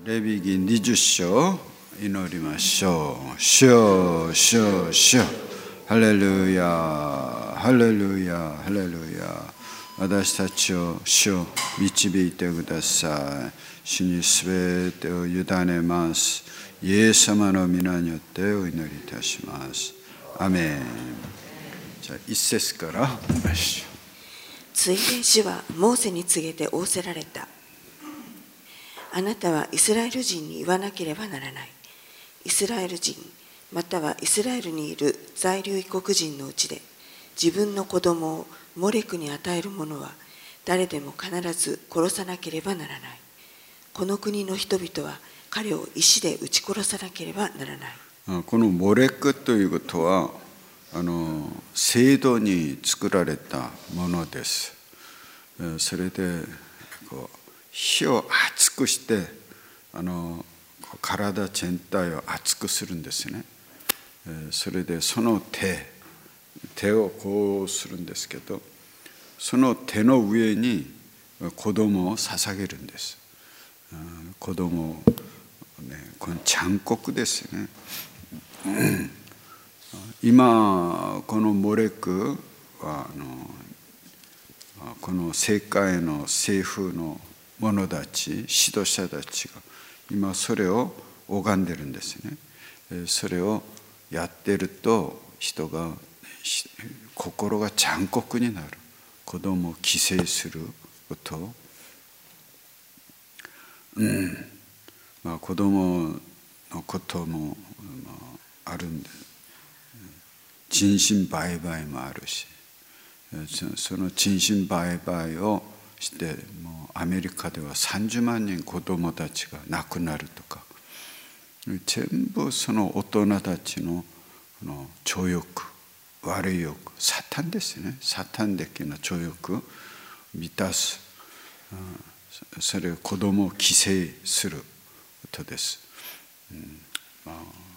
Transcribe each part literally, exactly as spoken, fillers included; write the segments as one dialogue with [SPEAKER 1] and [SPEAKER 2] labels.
[SPEAKER 1] レビ記にじゅっ章祈りましょう。主よ、主よ、主よ。ハレルヤ、ハレルヤ、ハレルヤ。私たちを主よ導いてください。主にすべてを委ねます。イエス様の皆によってお祈りいたします。アメン。じゃあ一節から見ましょう。
[SPEAKER 2] ついで主はモーセに告げて仰せられた。あなたはイスラエル人に言わなければならない。イスラエル人、またはイスラエルにいる在留異国人のうちで、自分の子供をモレクに与える者は、誰でも必ず殺さなければならない。この国の人々は彼を石で撃ち殺さなければならない。
[SPEAKER 1] このモレクということは、あの聖堂に作られたものです。それでこう火を熱くしてあの体全体を熱くするんですね。それでその手手をこうするんですけど、その手の上に子供を捧げるんです。子供をね、この彫刻ですね。今このモレクはあのこの世界の政府の者たち、指導者たちが今それを拝んでるんですね。それをやってると人が心が残酷になる。子供を犠牲すること、うんまあ、子供のことも、まあ、あるんで、人身売買もあるし、その人身売買をしてもうアメリカではさんじゅうまんにん子供たちが亡くなるとか、全部その大人たちの情欲、悪い欲、サタンですね。サタン的な情欲を満たす、それを子供を犠牲することです。うんま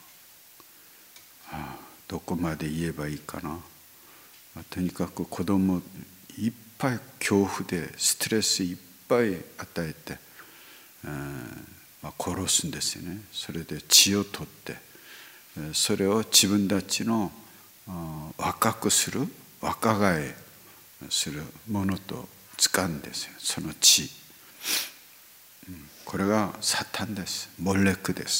[SPEAKER 1] あ、どこまで言えばいいかな。とにかく子供いっぱい恐怖でストレスいっぱい与えて、まあ、殺すんですよね。それで血を取ってそれを自分たちの若くする若返りするものと使うんですよ。その血、これがサタンです。モレクです。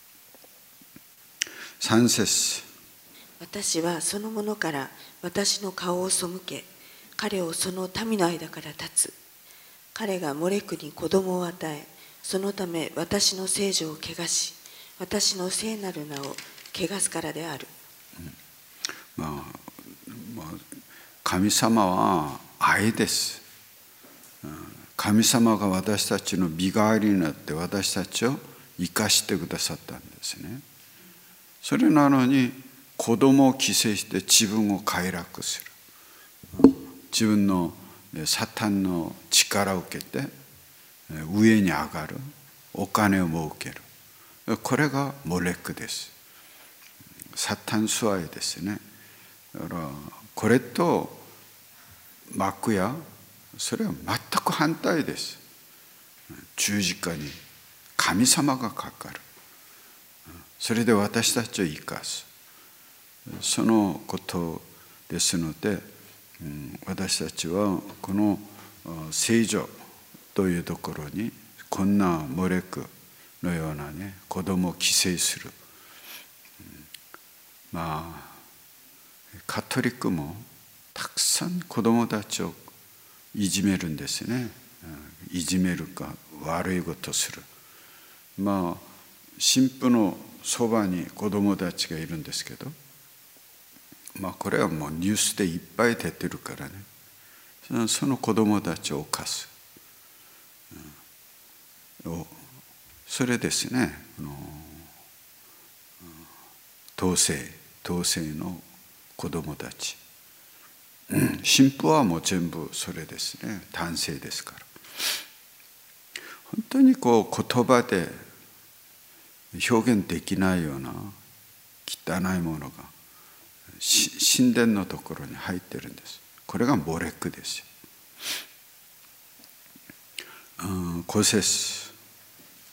[SPEAKER 1] さん節、
[SPEAKER 2] 私はその者から私の顔を背け、彼をその民の間から立つ。彼がモレクに子供を与え、そのため私の聖女を汚し、私の聖なる名を汚すからである。
[SPEAKER 1] うん、まあ、まあ、神様は愛です。神様が私たちの身代わりになって私たちを生かしてくださったんですね。それなのに子供を犠牲して自分を快楽する。自分のサタンの力を受けて上に上がる。お金を儲ける。これがモレクです。サタン崇拝ですね。だからこれと幕屋、それは全く反対です。十字架に神様がかかる。それで私たちを生かす。そのことですので、私たちはこの聖女というところにこんなモレクのようなね、子供を犠牲する。まあカトリックもたくさん子供たちをいじめるんですね。いじめるか悪いことする。まあ神父のそばに子供たちがいるんですけど、まあこれはもうニュースでいっぱい出てるからね、その子供たちを犯す。それですね、同性同性の子供たち。神父はもう全部それですね、男性ですから。本当にこう言葉で表現できないような汚いものが神殿のところに入ってるんです。これがモレクですよ。ご節、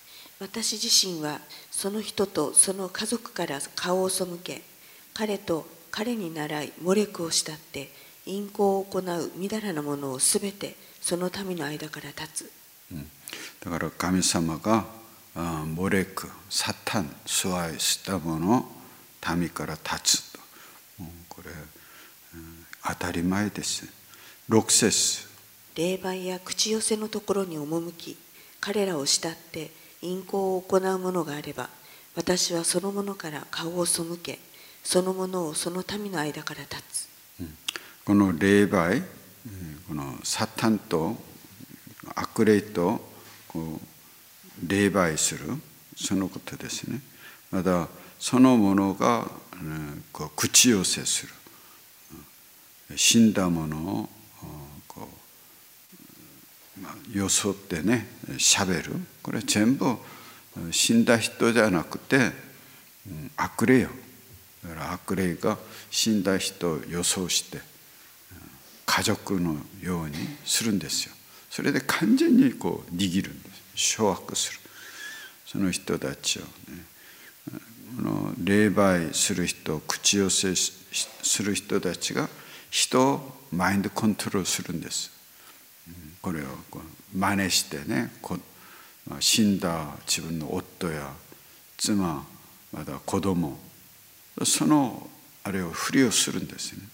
[SPEAKER 2] 私自身はその人とその家族から顔を背け、彼と彼に倣いモレクを慕って淫行を行うみだらなものをすべてその民の間から断つ。
[SPEAKER 1] うん、だから神様がモレク、サタン、崇拝したものを民から断つと。これ、うん、当たり前です。ろく節。
[SPEAKER 2] 霊媒や口寄せのところに赴き、彼らを慕って淫行を行うものがあれば、私はその者から顔を背け、その者をその民の間から断つ。
[SPEAKER 1] うん、この霊媒、このサタンと悪霊とこう霊媒する、そのことですね。またそのものが、うん、こう口寄せする、死んだものをこう、まあ、よそってねしゃべる。これ全部死んだ人じゃなくて、うん、悪霊よ。だから悪霊が死んだ人を予想して家族のようにするんですよ。それで完全にこう握るんです。掌握する。その人たちをね、この霊媒する人、口寄せする人たちが人をマインドコントロールするんです。これをこう真似してね、死んだ自分の夫や妻、また子供、そのあれをふりをするんですね。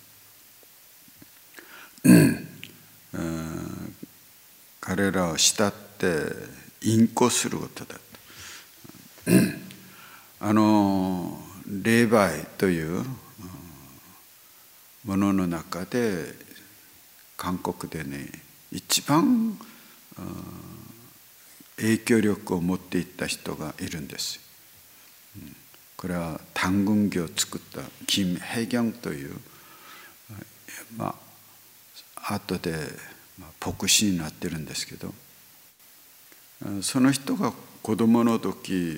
[SPEAKER 1] 彼らを慕って淫行することだと。あの霊媒というものの中で韓国でね一番影響力を持っていった人がいるんです。これは단군교を作った金혜경という、まあ後で牧師になってるんですけど、その人が子供の時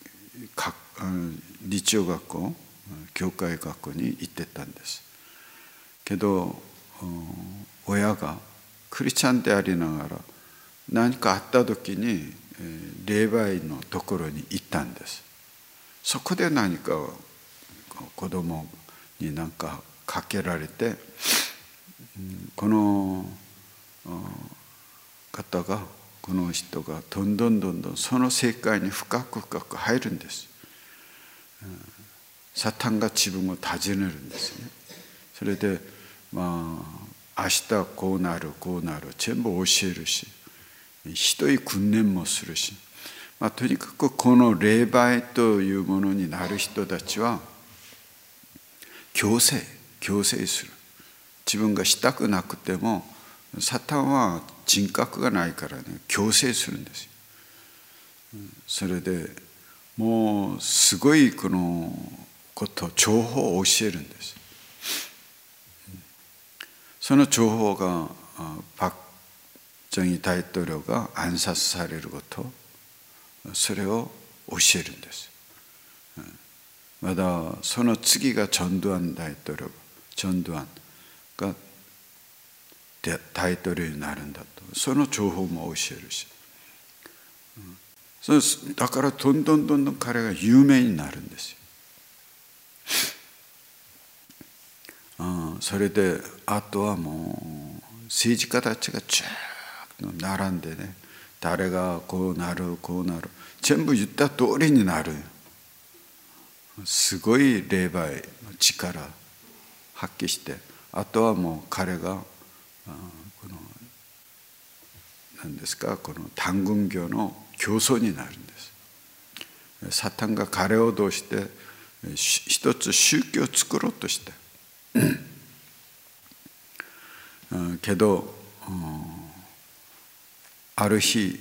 [SPEAKER 1] 日曜学校、教会学校に行ってたんです。けど親がクリスチャンでありながら何かあった時に霊媒のところに行ったんです。そこで何か子供に何かかけられて、この方がこの人がどんどんどんどんその世界に深く深く入るんです。サタンが自分を尋ねるんですね。それでまあ明日こうなるこうなる全部教えるし、ひどい訓練もするし、まあ、とにかくこの霊媒というものになる人たちは強制強制する。自分がしたくなくてもサタンは人格がないからね強制するんですよ。それでもうすごいこのこと情報を教えるんです。その情報がパク・チョンヒ大統領が暗殺されること、それを教えるんです。まだその次がチョンドゥアン大統領、チョンドゥアンが大統領になるんだと、その情報も教えるし、だからどんどんどんどん彼が有名になるんですよ。それであとはもう政治家たちがずっと並んでね、誰がこうなるこうなる全部言った通りになる。すごい霊媒の力発揮して、あとはもう彼がこの何ですか、この단군教の教祖になるんです。サタンが彼をどうして一つ宗教を作ろうとしてけどある日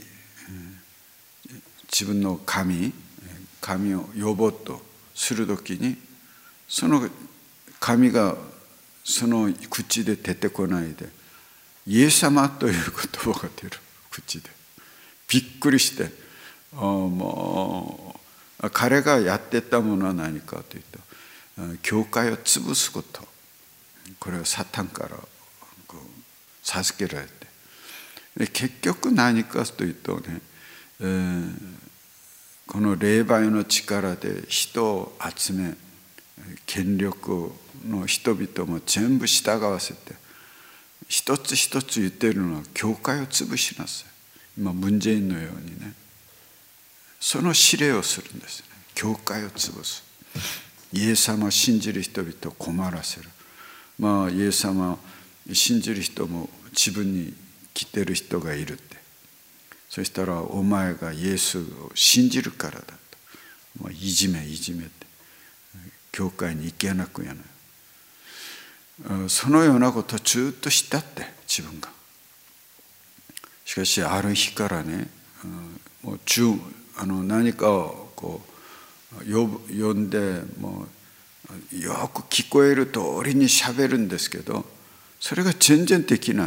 [SPEAKER 1] 自分の神神を呼ぼうとするときに、その神がその口で出てこないでイエス様という言葉が出る。口でびっくりして、もう彼がやってたものは何かというと、教会を潰すこと、これをサタンからこう授けられて、で結局何かというとね、えー、 この霊媒の力で人を集め、権力の人々も全部従わせて、一つ一つ言っているのは教会を潰しなさい。今ムンジェインのようにね、その指令をするんですね。教会を潰す。イエス様を信じる人々を困らせる。まあイエス様を信じる人も自分に来てる人がいるって。そしたらお前がイエスを信じるからだと。まあ、いじめいじめって教会に行けなくやない。そのようなことをずっとしたって自分が。しかしある日からね、もう中あの何かをこう呼ぶ呼んでもうよく聞こえる通りに喋るんですけど、それが全然できない。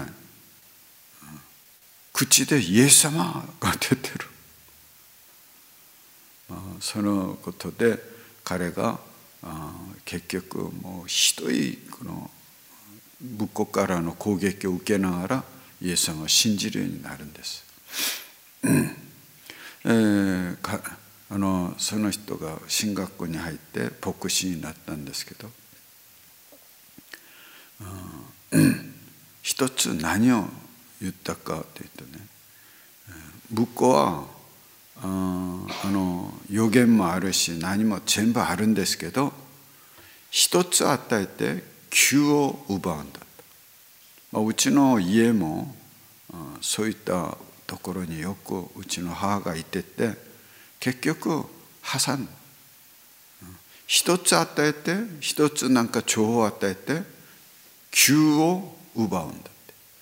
[SPEAKER 1] 口でイエス様が出てる。そのことで彼が結局もうひどいこの仏国からの攻撃を受けながらイエス様を信じるようになるんです。えー、かあのその人が神学校に入って牧師になったんですけど、一つ何を言ったかというとね、仏教はああの予言もあるし何も全部あるんですけど、一つ与えて九を奪うんだと。まあ、うちの家もそういったところによくうちの母がいてて、結局挟む。一つ与えて一つなんか情報を与えて九を奪うんだって。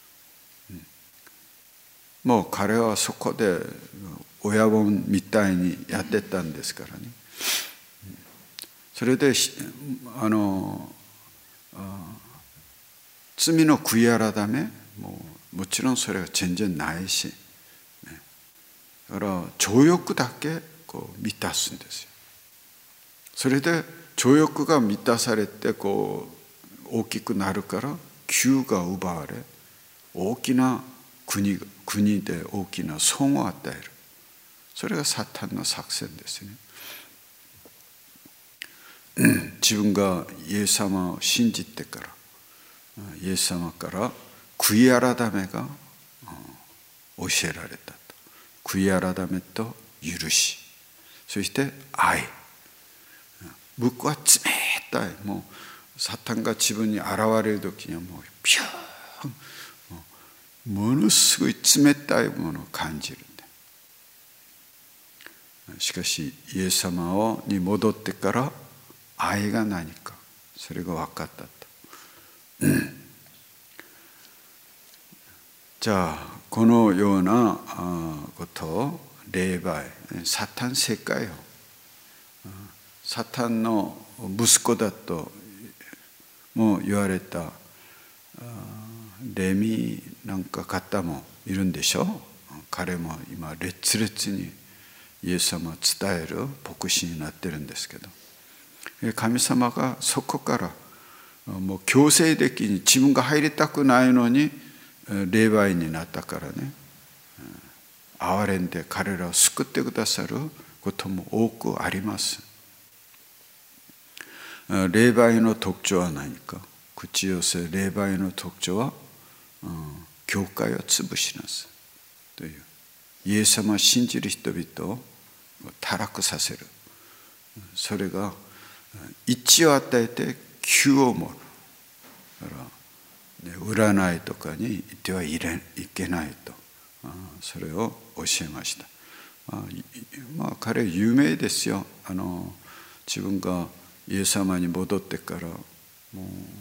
[SPEAKER 1] もう彼はそこで親分みたいにやってたんですからね。それであの罪の悔い改めもうもちろんそれは全然ないし、ね、だから情欲だけこう満たすんですよ。それで情欲が満たされてこう大きくなるから九が奪われ、大きな国国で大きな損を与える。それがサタンの作戦ですね。自分がイエス様を信じてから、イエス様から悔い改めが教えられたと。悔い改めと許し、そして愛。僕は冷たい、もうサタンが自分に現れる時にはもうピューン、ものすごい冷たいものを感じる。しかしイエス様をに戻ってから愛が何か、それが分かったと。じゃあこのようなことを霊媒、サタン世界をサタンの息子だとも言われたレミなんか方もいるんでしょう。彼も今烈烈にイエス様を伝える牧師になってるんですけど、神様がそこからもう強制的に自分が入りたくないのに霊媒になったからね、憐れんで彼らを救ってくださることも多くあります。霊媒の特徴は何か。口寄せ霊媒の特徴は、うん、教会を潰しなさいという、イエス様を信じる人々を堕落させる。それが一を与えて九を盛る。だから占いとかに行ってはいけないと、それを教えました。まあ、まあ、彼有名ですよ。あの自分がイエス様に戻ってからもう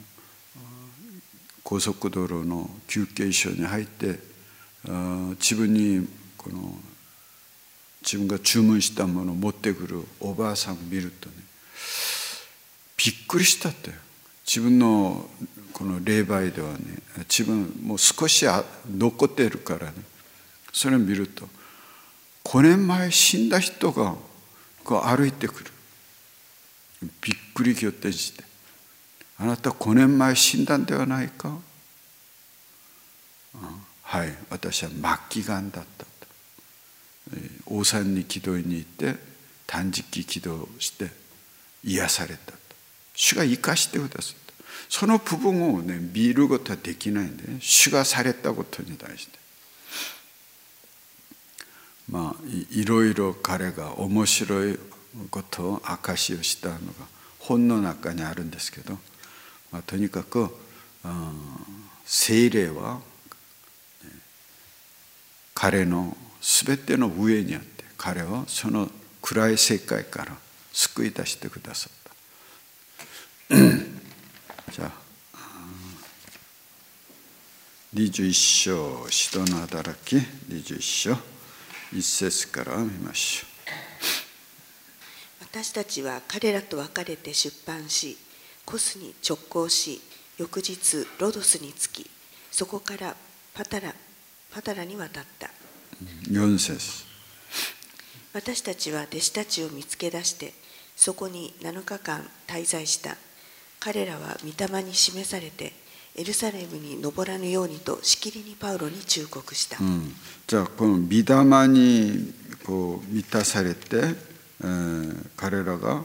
[SPEAKER 1] 高速道路の休憩所に入って自分にこの自分が注文したものを持ってくるおばあさんを見るとね、びっくりしたって。自分のこの霊媒ではね、自分もう少し残っているからね、それを見るとごねんまえ死んだ人がこう歩いてくる。びっくり仰天して、あなたごねんまえ死んだんではないか。はい、私は末期がんだったと。王さんに祈祷に行って断食祈祷して癒されたと。主が生かしてくださった。その部分をね、見ることはできないんで、ね、主がされたことに対して。まあ、い, いろいろ彼が面白いことを証しをしたのが本の中にあるんですけど、まあ、とにかく、うん、聖霊は、ね、彼のすべての上にあって彼をその暗い世界から救い出してくださったじゃあにじゅういっ章使徒の働きにじゅういっ章いっ節から見ましょ
[SPEAKER 2] う。私たちは彼らと別れて出版し、コスに直行し、翌日ロドスに着き、そこからパタラ、パタラに渡った。
[SPEAKER 1] よん節。
[SPEAKER 2] 私たちは弟子たちを見つけ出して、そこになのかかん滞在した。彼らは御霊に示されて、エルサレムに登らぬようにとしきりにパウロに忠告した。
[SPEAKER 1] うん、じゃあこの御霊にこう満たされて、えー、彼らが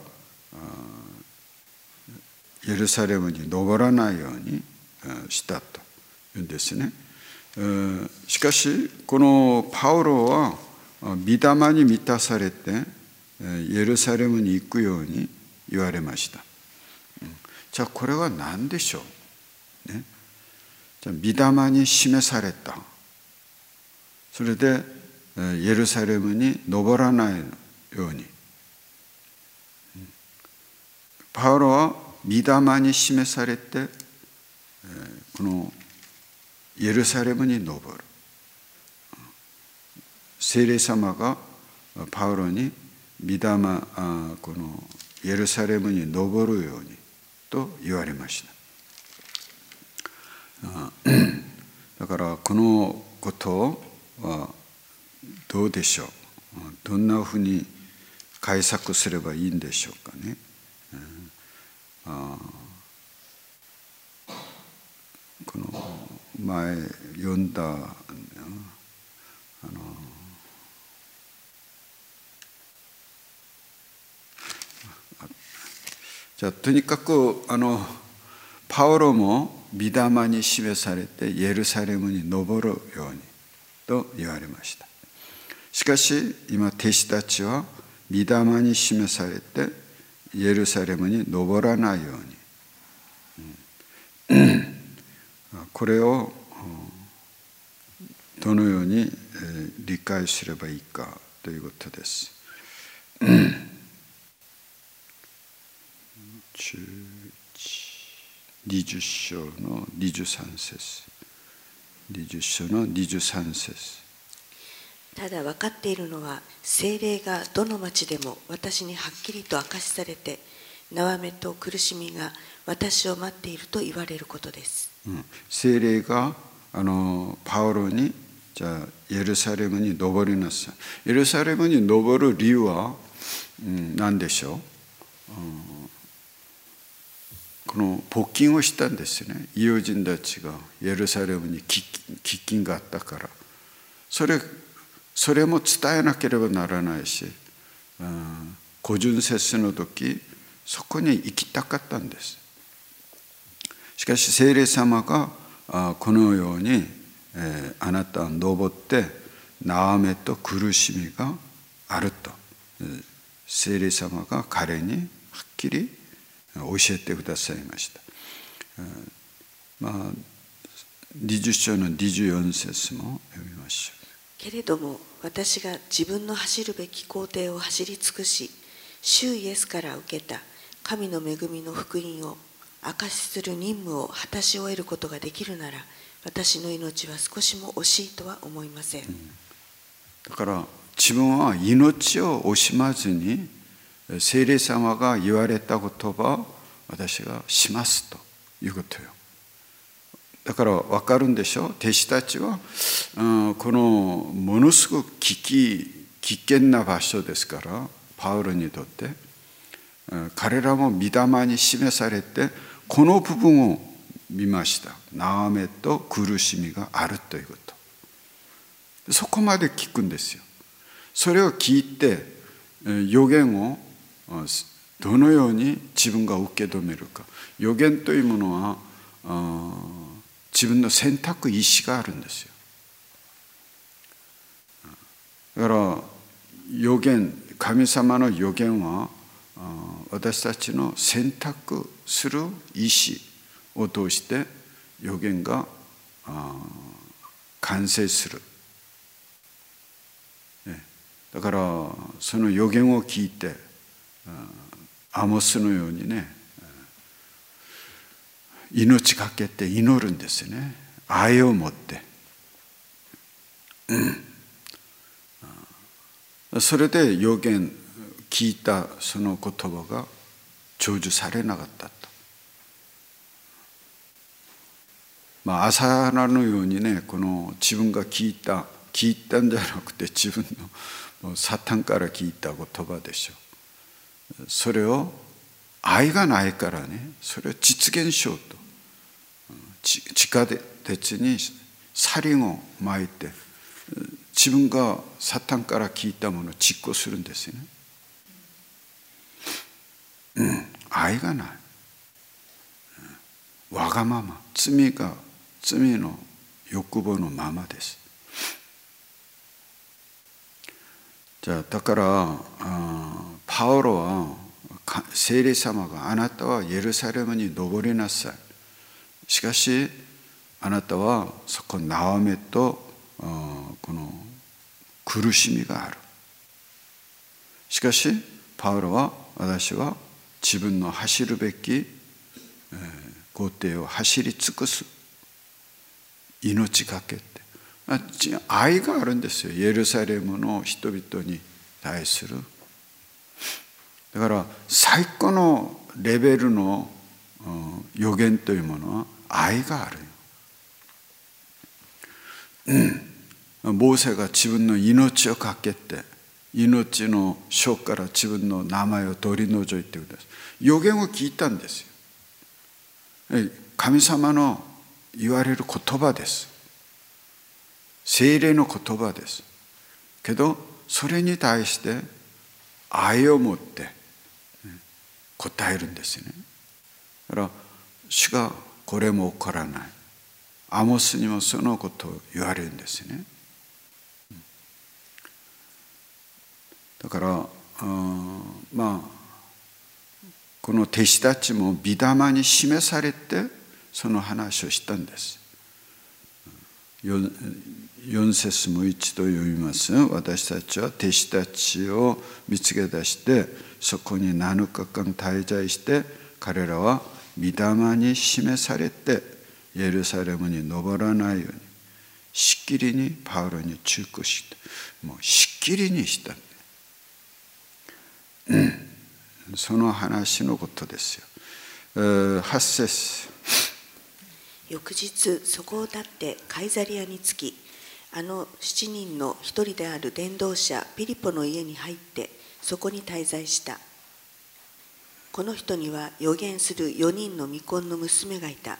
[SPEAKER 1] エルサレムに登らないようにしたというんですね。えー、しかしこのパウロは御霊に満たされてエルサレムに行くように言われました。じゃあこれは何でしょうね、じゃあ御霊に示された。それでエルサレムに登らないように。パウロは御霊に示されてこのエルサレムに登る。聖霊様がパウロに御霊このエルサレムに登るようにと言われました。だからこのことはどうでしょう。どんなふうに解釈すればいいんでしょうかね。あこの前読んだあのじゃあとにかくあのパウロも御霊に示されてエルサレムに登るようにと言われました。しかし今弟子たちは御霊に示されてエルサレムに登らないように、うん、これをどのように理解すればいいかということです。にじゅう章のにじゅうさん節。にじゅう章のにじゅうさん節。
[SPEAKER 2] ただ分かっているのは、聖霊がどの町でも私にはっきりと明かしされて、縄目と苦しみが私を待っていると言われることです。
[SPEAKER 1] うん、聖霊があのパウロにじゃあエルサレムに登りなさい。エルサレムに登る理由は、うん、何でしょう、うん、この勃起をしたんですよね。ユダヤ人たちがエルサレムに飢饉があったから、それそれも伝えなければならないし、うん、個人節の時そこに行きたかったんです。しかし聖霊様がこのように、えー、あなたは登って縄目と苦しみがあると聖霊様が彼にはっきり教えてくださいました。まあにじゅう章のにじゅうよん節も読みましょう。
[SPEAKER 2] けれども私が自分の走るべき行程を走り尽くし、主イエスから受けた神の恵みの福音を証しする任務を果たし終えることができるなら、私の命は少しも惜しいとは思いません。うん、
[SPEAKER 1] だから自分は命を惜しまずに聖霊様が言われた言葉を私がしますということよ。だから分かるんでしょう。弟子たちは、うん、このものすごく危機危険な場所ですから、パウロにとって、うん、彼らも御霊に示されてこの部分を見ました。縄目と苦しみがあるということ。そこまで聞くんですよ。それを聞いて、 予言をどのように自分が受け止めるか。予言というものは自分の選択意思があるんですよ。だから予言、神様の予言は私たちの選択する意思を通して予言が完成する。だからその予言を聞いてアモスのようにね、命かけて祈るんですよね。愛を持って、うん、それで予言聞いたその言葉が成就されなかったと。まあ朝ラのようにね、この自分が聞いた聞いたんじゃなくて自分のサタンから聞いた言葉でしょう。それを愛がないからね、それを実現しようと地下鉄にサリンを撒いて自分がサタンから聞いたものを実行するんですよね。うん、愛がない、うん、わがまま、罪が罪の欲望のままです。じゃあだからあパウロは聖霊様があなたはエルサレムに登りなさい。しかしあなたはそこにナオミとこの苦しみがある。しかしパウロは私は自分の走るべき工程を走り尽くす。命かけて愛があるんですよ、エルサレムの人々に対する。だから最高のレベルの予言というものは愛がある。うん、モーセが自分の命をかけて命の書から自分の名前を取り除いてください。予言を聞いたんですよ。神様の言われる言葉です。聖霊の言葉です。けどそれに対して愛を持って答えるんですよね。だから主がこれも起こらない。アモスにもそのことを言われるんですよね。だからあまあこの弟子たちも御霊に示されてその話をしたんです。よん節もう一度読みます。私たちは弟子たちを見つけ出してそこになのかかん滞在して彼らは御霊に示されてエルサレムに登らないようにしっきりにパウロに忠告した。もうしっきりにした、うん、その話のことですよ。はち節。
[SPEAKER 2] 翌日そこを立ってカイザリアに着き、あの七人の一人である伝道者ピリポの家に入ってそこに滞在した。この人には預言する四人の未婚の娘がいた。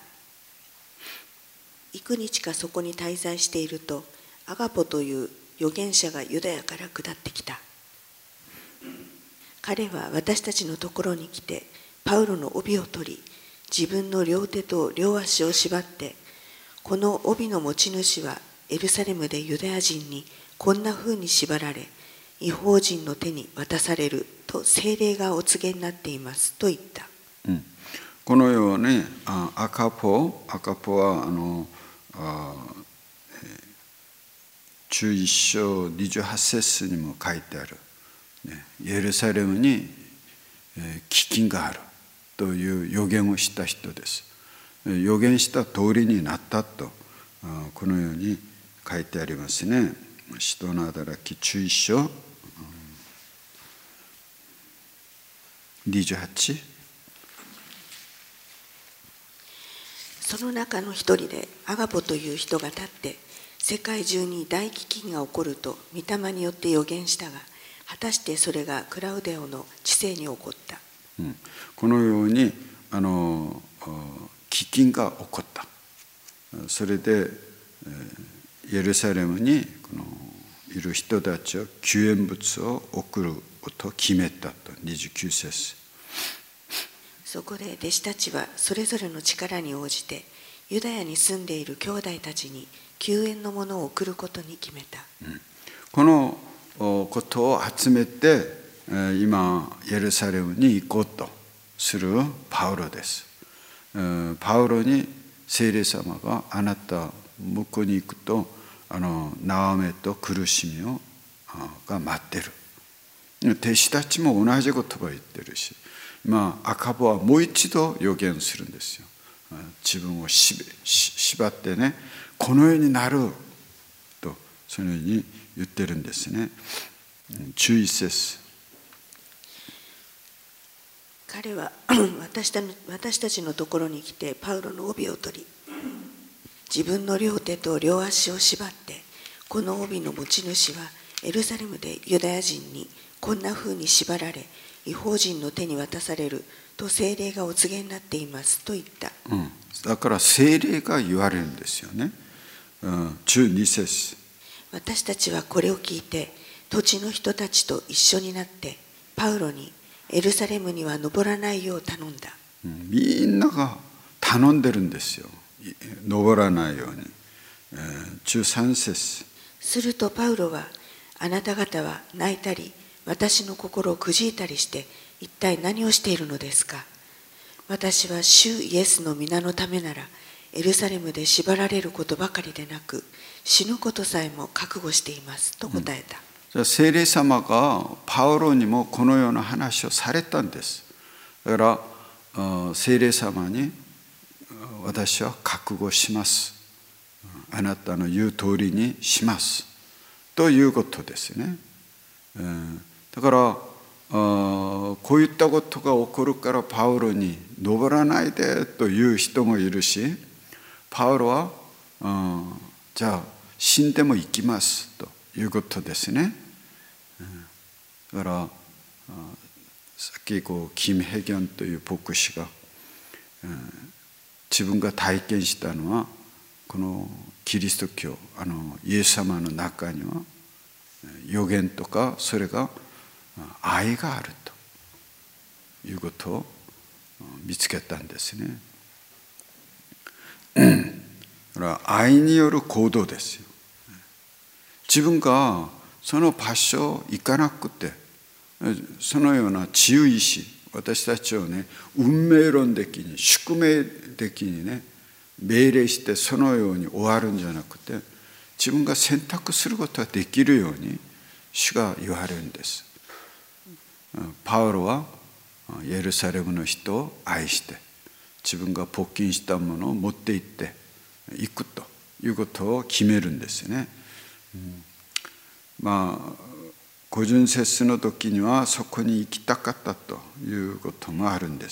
[SPEAKER 2] 幾日かそこに滞在していると、アガポという預言者がユダヤから下ってきた。彼は私たちのところに来てパウロの帯を取り、自分の両手と両足を縛って、この帯の持ち主はエルサレムでユダヤ人にこんなふうに縛られ異邦人の手に渡されると聖霊がお告げになっていますと言った、
[SPEAKER 1] うん、このようにアカポアカポはあのあじゅういっ章にじゅうはち節にも書いてある、ね、エルサレムに、えー、飢饉があるという予言をした人です。予言した通りになったとこのように書いてありますね。使徒の働きじゅういっ章にじゅうはち。
[SPEAKER 2] その中の一人でアガポという人が立って、世界中に大飢饉が起こると御霊によって予言したが、果たしてそれがクラウデオの治世に起こった、
[SPEAKER 1] うん、このようにあの飢饉が起こった。それでエルサレムにこのいる人たちを救援物を送ることを決めたと。にじゅうきゅう節。
[SPEAKER 2] そこで弟子たちはそれぞれの力に応じてユダヤに住んでいる兄弟たちに救援のものを送ることに決めた。
[SPEAKER 1] うん、このことを集めて今エルサレムに行こうとするパウロです。パウロに聖霊様があなた向こうに行くとあの悩みと苦しみをが待ってる。弟子たちも同じ言葉を言ってるし、今赤子はもう一度予言するんですよ。自分を縛ってね、このようになるとそのように言ってるんですね。じゅういち節。
[SPEAKER 2] 彼は私た私たちのところに来てパウロの帯を取り、自分の両手と両足を縛って、この帯の持ち主はエルサレムでユダヤ人にこんなふうに縛られ異邦人の手に渡されると聖霊がお告げになっていますと言った。
[SPEAKER 1] うん、だから聖霊が言われるんですよね。うん、じゅうに節。
[SPEAKER 2] 私たちはこれを聞いて土地の人たちと一緒になってパウロにエルサレムには登らないよう頼んだ。
[SPEAKER 1] うん、みんなが頼んでるんですよ、登らないように。えー、じゅうさん節。
[SPEAKER 2] するとパウロは、あなた方は泣いたり私の心をくじいたりして一体何をしているのですか。私は主イエスの皆のためならエルサレムで縛られることばかりでなく死ぬことさえも覚悟していますと答えた。
[SPEAKER 1] うん、聖霊様がパウロにもこのような話をされたんです。だから聖霊様に、私は覚悟します、あなたの言う通りにしますということですね。だからこういったことが起こるからパウロに登らないでという人もいるし、パウロはじゃあ死んでも生きますということですね。だからさっきこうキム・ヘギョンという牧師が自分が体験したのは、このキリスト教、あのイエス様の中には予言とかそれが愛があるということを見つけたんですね。だから愛による行動ですよ。自分がその場所行かなくて、そのような自由意志、私たちをね、運命論的に宿命的にね命令してそのように終わるんじゃなくて、自分が選択することができるように主が言われるんです。パウロはエルサレムの人を愛して自分が勃起したものを持って行っていくということを決めるんですね。うん、まあ五巡節の時にはそこに行きたかったということもあるんです。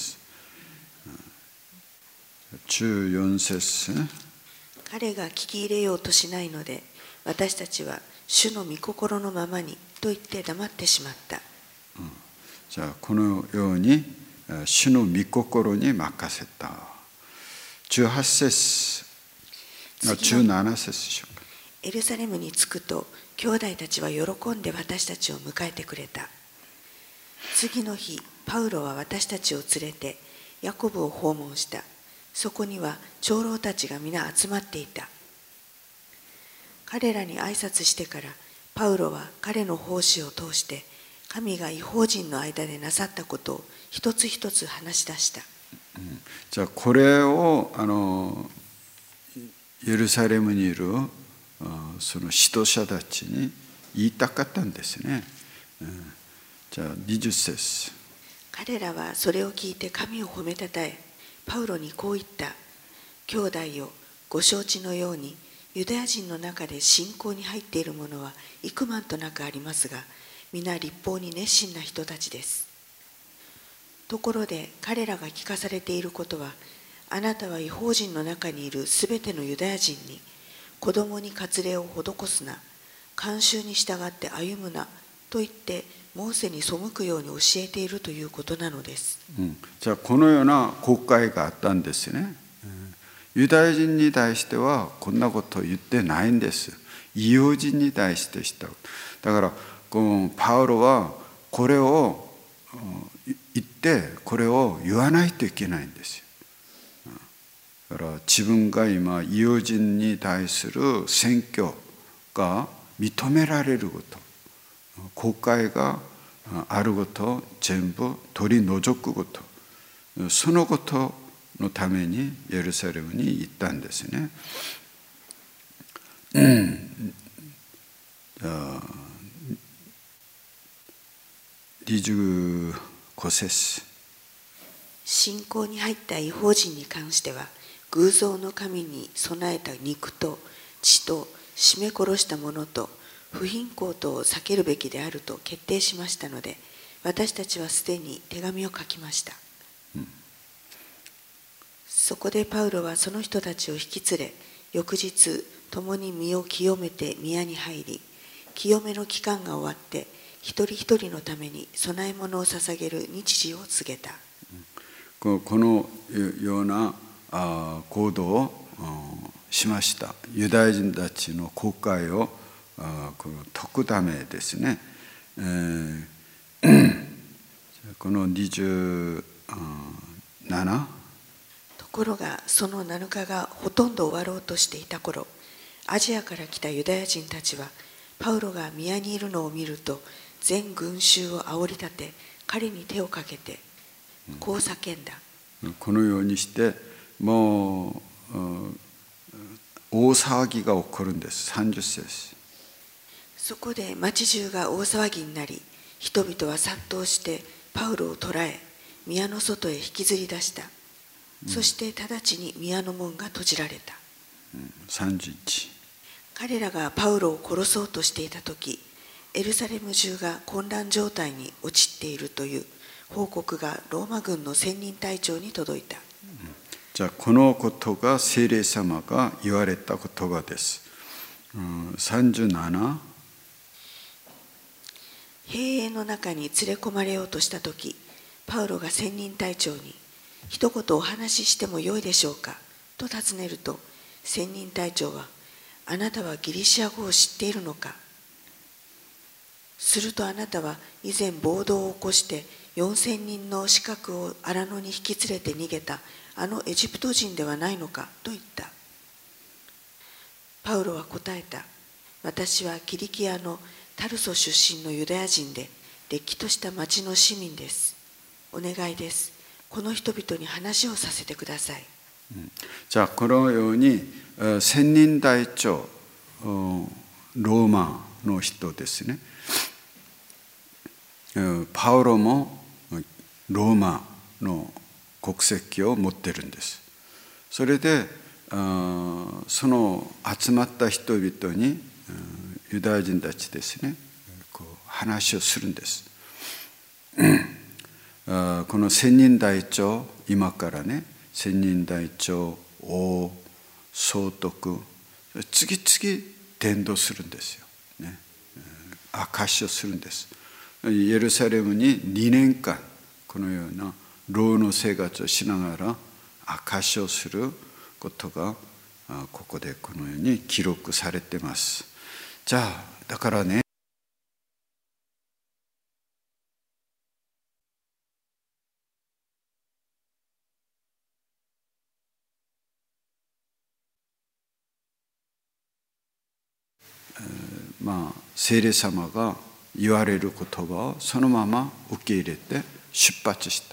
[SPEAKER 1] じゅうよん節。
[SPEAKER 2] 彼が聞き入れようとしないので、私たちは主の御心のままにと言って黙ってしまった。
[SPEAKER 1] うん、じゃあこのように主の御心に任せた。じゅうはち節、じゅうなな節でしょうか。
[SPEAKER 2] エルサレムに着くと兄弟たちは喜んで私たちを迎えてくれた。次の日、パウロは私たちを連れてヤコブを訪問した。そこには長老たちが皆集まっていた。彼らに挨拶してから、パウロは彼の奉仕を通して神が異邦人の間でなさったことを一つ一つ話し出した。
[SPEAKER 1] うん、じゃあこれをあのエルサレムにいるその使徒者たちに言いたかったんですね。うん、じゃあにじゅう節。
[SPEAKER 2] 彼らはそれを聞いて神を褒めたたえ、パウロにこう言った。兄弟よ、ご承知のようにユダヤ人の中で信仰に入っている者は幾万となくありますが、皆律法に熱心な人たちです。ところで彼らが聞かされていることは、あなたは異邦人の中にいるすべてのユダヤ人に、子供に割礼を施すな、慣習に従って歩むなと言ってモーセに背くように教えているということなのです。
[SPEAKER 1] うん、じゃあこのような国会があったんですね。ユダヤ人に対してはこんなことを言ってないんです。異邦人に対してした。だからこのパウロはこれを言ってこれを言わないといけないんですよ。だから自分が今異邦人に対する選挙が認められること、国会があることを全部取り除くこと、そのことのためにエルサレムに行ったんですね。にじゅうご節。
[SPEAKER 2] 信仰に入った異邦人に関しては、偶像の神に備えた肉と血と絞め殺したものと不貧困とを避けるべきであると決定しましたので、私たちはすでに手紙を書きました。うん、そこでパウロはその人たちを引き連れ、翌日共に身を清めて宮に入り、清めの期間が終わって一人一人のために供え物を捧げる日時を告げた。
[SPEAKER 1] このような行動をしました。ユダヤ人たちの国会を解くためですね。えー、このにじゅうなな。
[SPEAKER 2] ところがそのなのかがほとんど終わろうとしていた頃、アジアから来たユダヤ人たちはパウロが宮にいるのを見ると全群衆を煽り立て、彼に手をかけてこう叫んだ。
[SPEAKER 1] このようにしてもう大騒ぎが起こるんです。さんじゅっ節。
[SPEAKER 2] そこで町中が大騒ぎになり、人々は殺到してパウロを捕らえ、宮の外へ引きずり出した。うん、そして直ちに宮の門が閉じられた。
[SPEAKER 1] うん、さんじゅういち。
[SPEAKER 2] 彼らがパウロを殺そうとしていたとき、エルサレム中が混乱状態に陥っているという報告がローマ軍の千人隊長に届いた。
[SPEAKER 1] じゃあこのことが聖霊様が言われた言葉です。さんじゅうなな。
[SPEAKER 2] 兵営の中に連れ込まれようとしたとき、パウロが千人隊長に一言お話ししてもよいでしょうかと尋ねると、千人隊長は、あなたはギリシア語を知っているのか。するとあなたは以前暴動を起こしてよんせんにんの刺客を荒野に引き連れて逃げたあのエジプト人ではないのかと言った。パウロは答えた。私はキリキアのタルソ出身のユダヤ人で、れっきとした町の市民です。お願いです。この人々に話をさせてください。
[SPEAKER 1] うん、じゃあこのように千人隊長、ローマの人ですね。パウロもローマの国籍を持ってるんです。それでその集まった人々にユダヤ人たちですね、こう話をするんです。この千人隊長、今からね、千人隊長、王、総督、次々伝道するんですよ、ね、証しをするんです。エルサレムににねんかんこのような労の生活をしながら証しをすることがここでこのように記録されています。じゃあだからね、まあ聖霊様が言われる言葉をそのまま受け入れて出発した。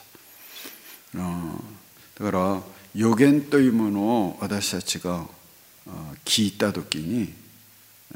[SPEAKER 1] だから預言というものを私たちが聞いた時に、えー、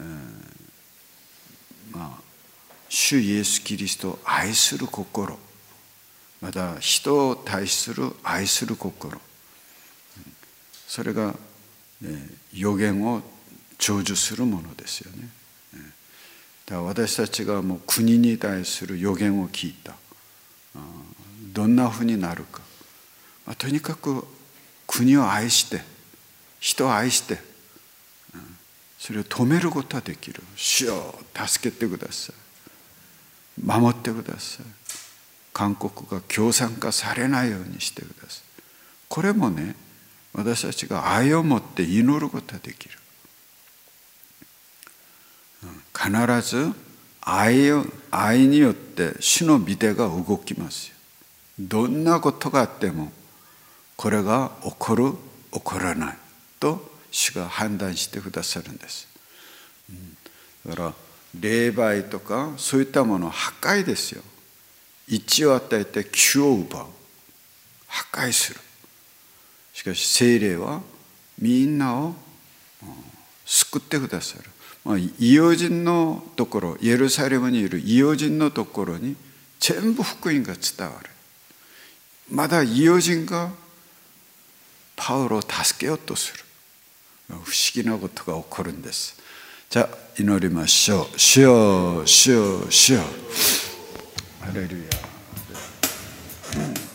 [SPEAKER 1] まあ主イエスキリストを愛する心、また人を対する愛する心、それが、えー、預言を成就するものですよね。だから私たちがもう国に対する予言を聞いた。どんなふうになるか。とにかく国を愛して、人を愛して、それを止めることはできる。主よ、助けてください。守ってください。韓国が共産化されないようにしてください。これもね、私たちが愛を持って祈ることができる。必ず愛を、愛によって主の御手が動きますよ。どんなことがあってもこれが起こる起こらないと主が判断してくださるんです。だから霊媒とかそういったもの破壊ですよ。いちを与えてきゅうを奪う、破壊する。しかし聖霊はみんなを救ってくださる。まあ、異邦人のところ、エルサレムにいる異邦人のところに全部福音が伝わる。まだ異邦人がパウロを助けようとする。不思議なことが起こるんです。じゃあ祈りましょう。主よ、主よ、主よ。ハレルヤ。